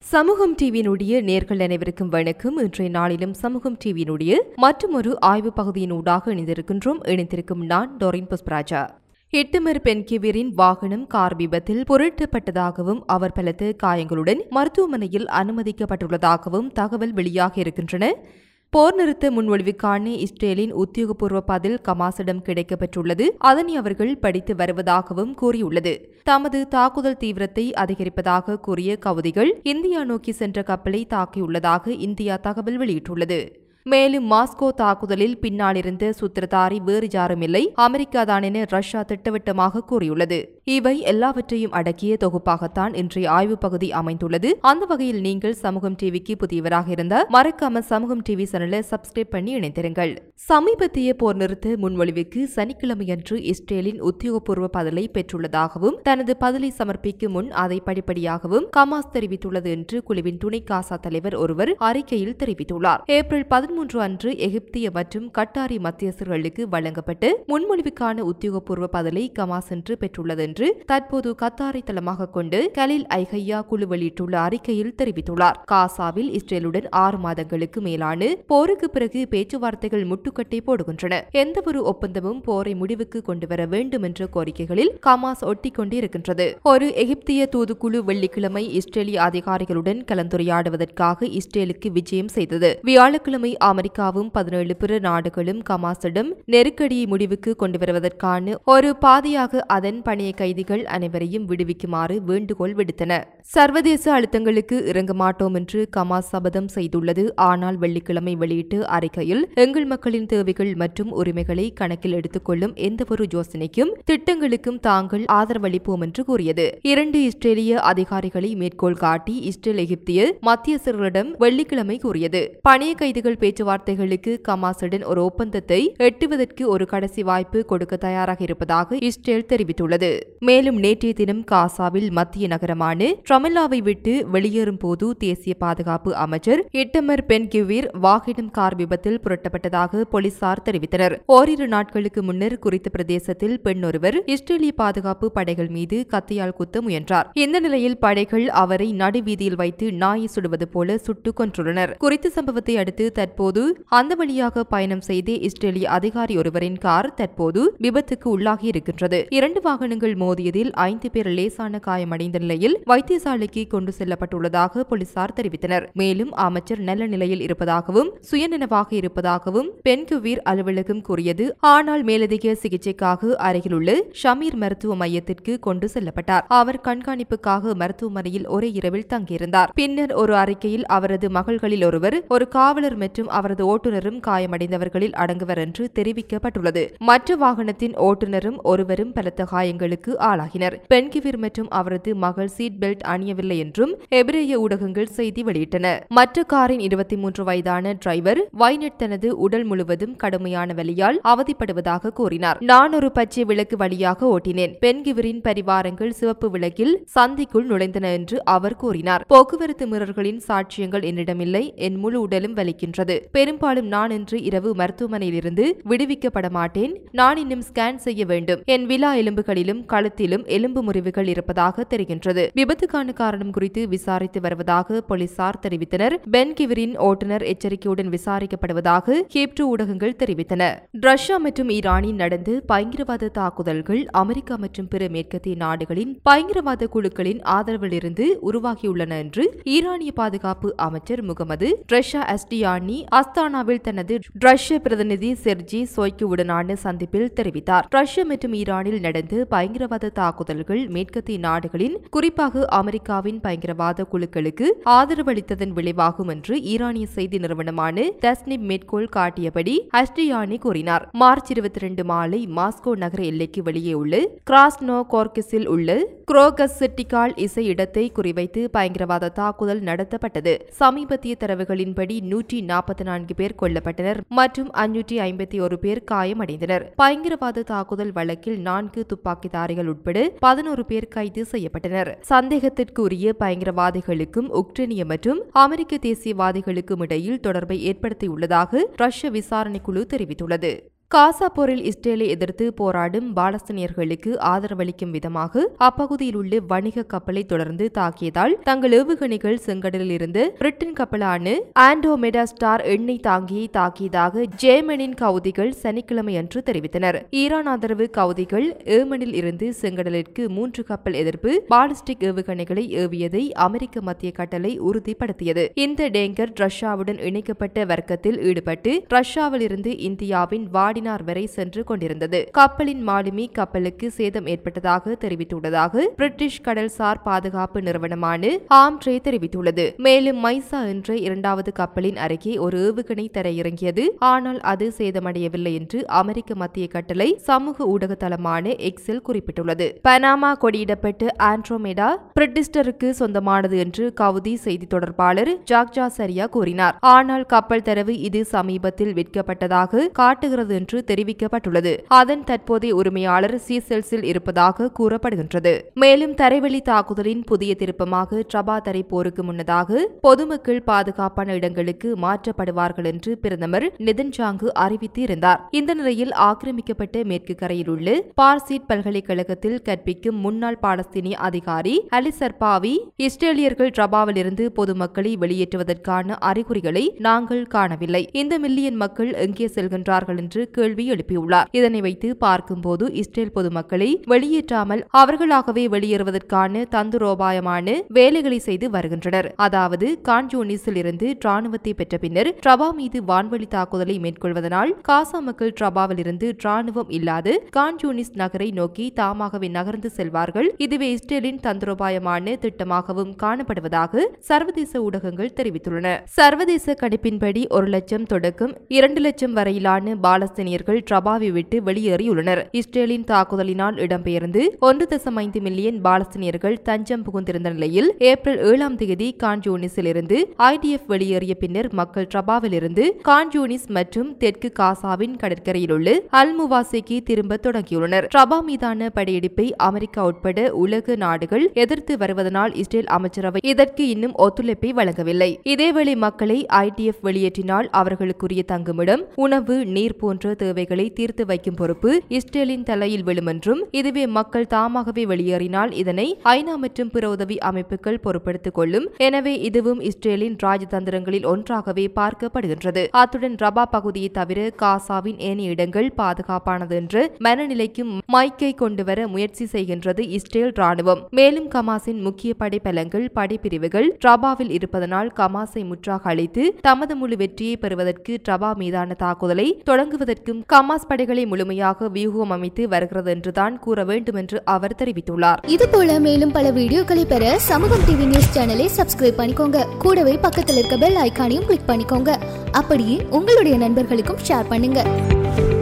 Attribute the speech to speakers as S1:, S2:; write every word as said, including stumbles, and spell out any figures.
S1: சமூகம் டிவியினுடைய நேர்கள் அனைவருக்கும் வணக்கம். இன்றைய நாளிலும் சமூகம் டிவியினுடைய மற்றொரு ஆய்வு பகுதியினூடாக இணைந்திருக்கின்றோம். இணைந்திருக்கும் நான் டோரின் புஷ்பராஜா. இட்டமர் பென்கிவிரின் வாகனம் கார் விபத்தில் புரட்டப்பட்டதாகவும் அவர் பலத்த காயங்களுடன் மருத்துவமனையில் அனுமதிக்கப்பட்டுள்ளதாகவும் தகவல் வெளியாக இருக்கின்றன. போர் நிறுத்த முன்மொழிவுக்கான இஸ்ரேலின் உத்தியோகபூர்வ பதில் கமாஸிடம் கிடைக்கப்பெற்றுள்ளது. அதனை அவர்கள் படித்து வருவதாகவும் கூறியுள்ளது. தமது தாக்குதல் தீவிரத்தை அதிகரிப்பதாக கூறிய கவுதிகள் இந்தியா நோக்கி சென்ற கப்பலை தாக்கியுள்ளதாக இந்தியா தகவல் வெளியிட்டுள்ளது. மேலும் மாஸ்கோ தாக்குதலில் பின்னாலிருந்த சூத்திரதாரி வேறு யாருமில்லை, அமெரிக்காதான் என ரஷ்யா திட்டவட்டமாக கூறியுள்ளது. இவை எல்லாவற்றையும் அடக்கிய தொகுப்பாகத்தான் இன்றைய ஆய்வு பகுதி அமைந்துள்ளது. அந்த வகையில் நீங்கள் சமூகம் டிவிக்கு புதியவராக இருந்தால் மறக்காம சமூகம் டிவி சேனலை சப்ஸ்கிரைப் பண்ணி இணைந்திருங்கள். சமீபத்திய போர் நிறுத்த முன்மொழிவுக்கு சனிக்கிழமையன்று இஸ்ரேலின் உத்தியோகபூர்வ பதிலை பெற்றுள்ளதாகவும் தனது பதிலை சமர்ப்பிக்கும் முன் அதை படிப்படியாகவும் கமாஸ் தெரிவித்துள்ளது என்று குழுவின் துணை காசா தலைவர் ஒருவர் அறிக்கையில் தெரிவித்துள்ளார். ஏப்ரல் பதிமூன்று அன்று எகிப்திய மற்றும் கட்டாரி மத்தியஸ்தர்களுக்கு வழங்கப்பட்டு முன்மொழிவுக்கான உத்தியோகபூர்வ பதிலை கமாஸ் என்று பெற்றுள்ளது என்று தற்போது கத்தாரை தளமாக கொண்டு கலீல் ஐஹையா குழு வெளியிட்டுள்ள அறிக்கையில் தெரிவித்துள்ளார். காசாவில் இஸ்ரேலுடன் ஆறு மாதங்களுக்கு மேலான போருக்கு பிறகு பேச்சுவார்த்தைகள் முட்டுக்கட்டை போடுகின்றன. எந்தவொரு ஒப்பந்தமும் போரை முடிவுக்கு கொண்டுவர வேண்டும் என்ற கோரிக்கைகளில் கமாஸ் ஒட்டிக் கொண்டிருக்கின்றது. ஒரு எகிப்திய தூதுக்குழு வெள்ளிக்கிழமை இஸ்ரேலிய அதிகாரிகளுடன் கலந்துரையாடுவதற்காக இஸ்ரேலுக்கு விஜயம் செய்தது. வியாழக்கிழமை அமெரிக்காவும் பதினேழு பிற நாடுகளும் கமாஸிடம் நெருக்கடியை முடிவுக்கு கொண்டு வருவதற்கான ஒரு பாதையாக அதன் பணைய கைதிகள் அனைவரையும் விடுவிக்குமாறு வேண்டுகோள் விடுத்தன. சர்வதேச அழுத்தங்களுக்கு இறங்க மாட்டோம் என்று கமாஸ் சபதம் செய்துள்ளது. ஆனால் வெள்ளிக்கிழமை வெளியிட்டு அறிக்கையில் எங்கள் மக்களின் தேவைகள் மற்றும் உரிமைகளை கணக்கில் எடுத்துக்கொள்ளும் எந்தவொரு யோசனைக்கும் திட்டங்களுக்கும் தாங்கள் ஆதரவளிப்போம் என்று கூறியது. இரண்டு இஸ்ரேலிய அதிகாரிகளை மேற்கோள் காட்டி இஸ்ரேல் எகிப்திய மத்தியஸ்தர்களிடம் வெள்ளிக்கிழமை கூறியது. பணைய கைதிகள் பேச்சுவார்த்தைகளுக்கு கமாஸுடன் ஒரு ஒப்பந்தத்தை எட்டுவதற்கு ஒரு கடைசி வாய்ப்பு கொடுக்க தயாராக இருப்பதாக இஸ்ரேல் தெரிவித்துள்ளது. மேலும் நேற்றைய தினம் காசாவில் மத்திய நகரமான ட்ரமல்லாவை விட்டு வெளியேறும் போது தேசிய பாதுகாப்பு அமைச்சர் இட்டமர் பென்கிவிர் வாகனம் கார் விபத்தில் புரட்டப்பட்டதாக போலீசார் தெரிவித்தனர். ஓரிரு நாட்களுக்கு முன்னர் குறித்த பிரதேசத்தில் பெண் ஒருவர் இஸ்ரேலிய பாதுகாப்பு படைகள் மீது கத்தியால் குத்த முயன்றார். இந்த நிலையில் படைகள் அவரை நடுவீதியில் வைத்து நாயை சுடுவது போல சுட்டுக் கொன்றுள்ளனர். குறித்த சம்பவத்தை அடுத்து தற்போது அந்த வழியாக பயணம் செய்த இஸ்ரேலிய அதிகாரி ஒருவரின் கார் தற்போது விபத்துக்கு உள்ளாகி இருக்கின்றது. இரண்டு வாகனங்கள் மோதியதில் ஐந்து பேர் லேசான காயமடைந்த நிலையில் வைத்தியசாலைக்கு கொண்டு செல்லப்பட்டுள்ளதாக போலீசார் தெரிவித்தனர். மேலும் அமைச்சர் நல்ல நிலையில் இருப்பதாகவும் சுயநினைவாக இருப்பதாகவும் பென்குவீர் அலுவலகம் கூறியது. ஆனால் மேலதிக சிகிச்சைக்காக அருகிலுள்ள ஷமீர் மருத்துவ மையத்திற்கு கொண்டு செல்லப்பட்டார். அவர் கண்காணிப்புக்காக மருத்துவமனையில் ஒரே இரவில் தங்கியிருந்தார். பின்னர் ஒரு அறிக்கையில் அவரது மகள்களில் ஒருவர் ஒரு காவலர் மற்றும் அவரது ஓட்டுநரும் காயமடைந்தவர்களில் அடங்குவர் என்று தெரிவிக்கப்பட்டுள்ளது. மற்ற வாகனத்தின் ஓட்டுநரும் ஒருவரும் பலத்த காயங்களுக்கு ஆளாகினர். பென்கிவிர் மற்றும் அவரது மகள் சீட் பெல்ட் அணியவில்லை என்றும் எபிரேய ஊடகங்கள் செய்தி வெளியிட்டன. மற்ற காரின் இருபத்தி மூன்று வயதான டிரைவர் வைனட் தனது உடல் முழுவதும் கடுமையான வலியால் அவதிப்படுவதாக கூறினார். நான் ஒரு பச்சை விளக்கு வழியாக ஓட்டினேன். பென்கிவிரின் பரிவாரங்கள் சிவப்பு விளக்கில் சந்திக்குள் நுழைந்தன என்று அவர் கூறினார். போக்குவரத்து மீறல்களின் சாட்சியங்கள் என்னிடமில்லை. என் முழு உடலும் வலிக்கின்றது. பெரும்பாலும் நான் இன்று இரவு மருத்துவமனையிலிருந்து விடுவிக்கப்பட மாட்டேன். நான் இன்னும் ஸ்கேன் செய்ய வேண்டும். என் விலா எலும்புகளிலும் கழுத்திலும் எலும்பு முறிவுகள் இருப்பதாக தெரிகின்றது. விபத்துக்கான காரணம் குறித்து விசாரித்து வருவதாக போலீசார் தெரிவித்தனர். பென்கிவிரின் ஓட்டுநர் எச்சரிக்கையுடன் விசாரிக்கப்படுவதாக ஹீப்ரு ஊடகங்கள் தெரிவித்தன. ரஷ்யா மற்றும் ஈரானில் நடந்த பயங்கரவாத தாக்குதல்கள் அமெரிக்கா மற்றும் பிற மேற்கத்திய நாடுகளின் பயங்கரவாத குழுக்களின் ஆதரவிலிருந்து உருவாகியுள்ளன என்று ஈரானிய பாதுகாப்பு அமைச்சர் முகமது ரஷா அஸ்டியானி அஸ்தானாவில் தனது ரஷ்ய பிரதிநிதி செர்ஜி சோய்குவுடனான சந்திப்பில் தெரிவித்தார். ரஷ்யா மற்றும் ஈரானில் நடந்த பயங்கரவாத தாக்குதல்கள் மேற்கத்திய நாடுகளின் குறிப்பாக அமெரிக்காவின் பயங்கரவாத குழுக்களுக்கு ஆதரவளித்ததன் விளைவாகும் என்று ஈரானிய செய்தி நிறுவனமான தஸ்னிம் மேற்கோள் காட்டியபடி அஸ்டியானி கூறினார். மார்ச் இருபத்தி இரண்டு மாலை மாஸ்கோ நகர எல்லைக்கு வெளியே உள்ள கிராஸ்னோ கோர்கிஸில் உள்ள குரோகஸ்டிகால் இசை இடத்தை குறிவைத்து பயங்கரவாத தாக்குதல் நடத்தப்பட்டது. சமீபத்திய தரவுகளின்படி நூற்றி நாற்பத்தி நான்கு பேர் கொல்லப்பட்டனர் மற்றும் ஐநூற்றி ஐம்பத்தி ஒரு பேர் காயமடைந்தனர். பயங்கரவாத தாக்குதல் வழக்கில் நான்கு துப்பாக்கிதாரிகள் உட்பட பதினோரு பேர் கைது செய்யப்பட்டனர். சந்தேகத்திற்குரிய பயங்கரவாதிகளுக்கும் உக்ரைனிய மற்றும் அமெரிக்க தேசியவாதிகளுக்கும் இடையில் தொடர்பை ஏற்படுத்தியுள்ளதாக ரஷ்ய விசாரணை குழு தெரிவித்துள்ளது. காசா போரில் இஸ்ரேலை எதிர்த்து போராடும் பாலஸ்தீனியர்களுக்கு ஆதரவளிக்கும் விதமாக அப்பகுதியில் உள்ள வணிக கப்பலை தொடர்ந்து தாக்கியதால் தங்கள் ஏவுகணைகள் செங்கடலில் இருந்து பிரிட்டன் கப்பலான ஆண்டோமெடா ஸ்டார் எண்ணெய் தாங்கியை தாக்கியதாக ஜேமனின் கவுதிகள் சனிக்கிழமை அன்று தெரிவித்தனர். ஈரான் ஆதரவு கவுதிகள் ஏமனில் இருந்து செங்கடலிற்கு மூன்று கப்பல் எதிர்ப்பு பாலிஸ்டிக் ஏவுகணைகளை ஏவியதை அமெரிக்க மத்திய கட்டளை உறுதிப்படுத்தியது. இந்த டேங்கர் ரஷ்யாவுடன் இணைக்கப்பட்ட வர்க்கத்தில் ஈடுபட்டு ரஷ்யாவில் இருந்து இந்தியாவின் வாடி வரை சென்று கொண்டிருந்தது. கப்பலின் மாலுமி கப்பலுக்கு சேதம் ஏற்பட்டதாக தெரிவித்துள்ளதாக பிரிட்டிஷ் கடல்சார் பாதுகாப்பு நிறுவனமான ஆம்ட்ரே தெரிவித்துள்ளது. மேலும் மைசா என்ற இரண்டாவது கப்பலின் அருகே ஒரு ஏவுகணை தர இறங்கியது. ஆனால் அது சேதமடையவில்லை என்று அமெரிக்க மத்திய கட்டளை சமூக ஊடக தளமான எக்ஸில் குறிப்பிட்டுள்ளது. பனாமா கொடியிடப்பட்ட ஆண்ட்ரோமேடா பிரிட்டிஸ்டருக்கு சொந்தமானது என்று கவுதி செய்தி தொடர்பாளர் ஜாக்ஜா சரியா கூறினார். ஆனால் கப்பல் தரவு இது சமீபத்தில் விற்கப்பட்டதாக காட்டுகிறது என்று தெரிவிக்கப்பட்டுள்ளது. அதன் தற்போதைய உரிமையாளர் சீசெல்ஸில் இருப்பதாக கூறப்படுகின்றது. மேலும் தரைவழி தாக்குதலின் புதிய திருப்பமாக ட்ரபா தரை போருக்கு முன்னதாக பொதுமக்கள் பாதுகாப்பான இடங்களுக்கு மாற்றப்படுவார்கள் என்று பிரதமர் நெதன்யாகு அறிவித்து இருந்தார். இந்த நிலையில் ஆக்கிரமிக்கப்பட்ட மேற்கு கரையில் உள்ள பார்சீட் பல்கலைக்கழகத்தில் கற்பிக்கும் முன்னாள் பாலஸ்தீனிய அதிகாரி அலி சர்பாவி இஸ்ரேலியர்கள் ட்ரபாவில் இருந்து பொதுமக்களை வெளியேற்றுவதற்கான அறிகுறிகளை நாங்கள் காணவில்லை. இந்த மில்லியன் மக்கள் எங்கே செல்கின்றார்கள் என்று கேள்வி எழுப்பியுள்ளார். இதனை வைத்து பார்க்கும்போது இஸ்ரேல் பொதுமக்களை வெளியேற்றாமல் அவர்களாகவே வெளியேறுவதற்கான தந்திரோபாயமான வேலைகளை செய்து வருகின்றனர். அதாவது கான்யூனிஸில் இருந்து ராணுவத்தை பெற்ற பின்னர் ட்ரபா மீது வான்வழி தாக்குதலை மேற்கொள்வதனால் காசா மக்கள் ட்ரபாவில் இருந்து ராணுவம் இல்லாது கான்யூனிஸ் நகரை நோக்கி தாமாகவே நகர்ந்து செல்வார்கள். இதுவே இஸ்ரேலின் தந்திரோபாயமான திட்டமாகவும் காணப்படுவதாக சர்வதேச ஊடகங்கள் தெரிவித்துள்ளன. சர்வதேச கணிப்பின்படி ஒரு லட்சம் தொடக்கம் இரண்டு லட்சம் வரையிலான பாலஸ்தீனியர்கள் ட்ரபாவை விட்டு வெளியேறியுள்ளனர். இஸ்ரேலின் தாக்குதலினால் இடம்பெயர்ந்து ஒன்று தசம் ஐந்து மில்லியன் பாலஸ்தீனியர்கள் தஞ்சம் புகுந்திருந்த நிலையில் ஏப்ரல் ஏழாம் தேதி கான்யூனிஸில் இருந்து ஐடிஎஃப் வெளியேறிய பின்னர் மக்கள் ட்ரபாவில் இருந்து கான்யூனிஸ் மற்றும் தெற்கு காசாவின் கடற்கரையில் உள்ள அல்முவாசிக்கு திரும்ப தொடங்கியுள்ளனர். ட்ரபா மீதான படையெடுப்பை அமெரிக்கா உட்பட உலக நாடுகள் எதிர்த்து வருவதனால் இஸ்ரேல் அமைச்சரவை இதற்கு இன்னும் ஒத்துழைப்பை வழங்கவில்லை. இதேவேளை மக்களை ஐடிஎஃப் வெளியேற்றினால் அவர்களுக்குரிய தங்குமிடம், உணவு, நீர் போன்ற தேவைகளை தீர்த்து வைக்கும் பொறுப்பு இஸ்ரேலின் தலையில் விழும் என்றும், இதுவே மக்கள் தாமாகவே வெளியேறினால் இதனை ஐநா மற்றும் பிற உதவி அமைப்புகள் பொறுப்பெடுத்துக் கொள்ளும். எனவே இதுவும் இஸ்ரேலின் ராஜதந்திரங்களில் ஒன்றாகவே பார்க்கப்படுகின்றது. அத்துடன் ரபா பகுதியை தவிர காசாவின் ஏனைய இடங்கள் பாதுகாப்பானது என்ற மனநிலைக்கும் மைக்கை கொண்டுவர முயற்சி செய்கின்றது இஸ்ரேல் ராணுவம். மேலும் கமாஸின் முக்கிய படைப்பலங்கள் படைப்பிரிவுகள் ரபாவில் இருப்பதனால் கமாஸை முற்றாக அழித்து தமது முழு வெற்றியை பெறுவதற்கு ரபா மீதான தாக்குதலை தொடங்குவதற்கும் கமாஸ் படைகளை முழுமையாக வியூகம் அமைத்து வருகிறது என்றுதான் கூற வேண்டும் என்று அவர் தெரிவித்துள்ளார்.
S2: இதுபோல மேலும் பல வீடியோக்களை பெற சமூகம் டிவி நியூஸ் சேனலை சப்ஸ்கிரைப் பண்ணிக்கோங்க. கூடவே பக்கத்தில் இருக்க பெல் ஐகானையும் கிளிக் பண்ணிக்கோங்க. அப்படியே உங்களுடைய நண்பர்களுக்கும் ஷேர் பண்ணுங்க.